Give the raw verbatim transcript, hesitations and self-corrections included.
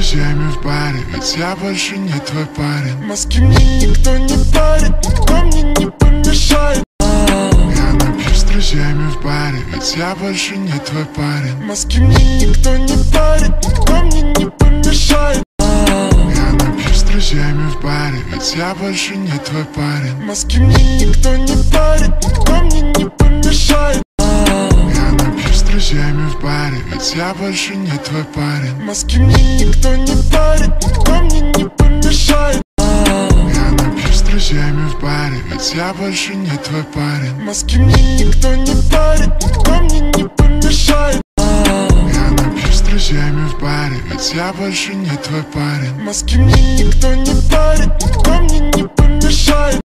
друзьями в баре, ведь я больше не твой парень. Мозги мне никто не парит, никто мне не помешает. Я напьюсь с друзьями в баре, ведь я больше не твой парень. Мозги мне никто не парит, никто мне не помешает. Я напьюсь с друзьями в баре, ведь я больше не твой парень. Мозги мне никто не парит, никто мне не помешает. Я напьюсь с друзьями в баре, ведь я больше не твой парень. Мозги мне никто не парит, никто мне не помешает. Я напьюсь с друзьями в баре, ведь я больше не твой парень. Мозги мне никто не парит, никто мне не помешает. Я напьюсь с друзьями в баре, ведь я больше не твой парень. Мозги мне никто не парит, никто мне не помешает.